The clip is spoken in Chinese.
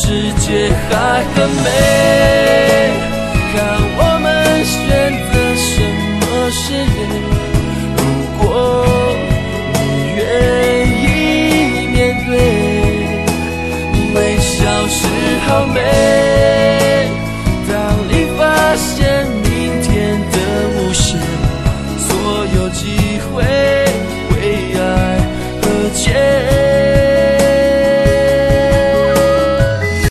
世界还很美，看我们选择什么誓言。如果你愿意面对，你微笑时好美。当你发现明天的无限，所有机会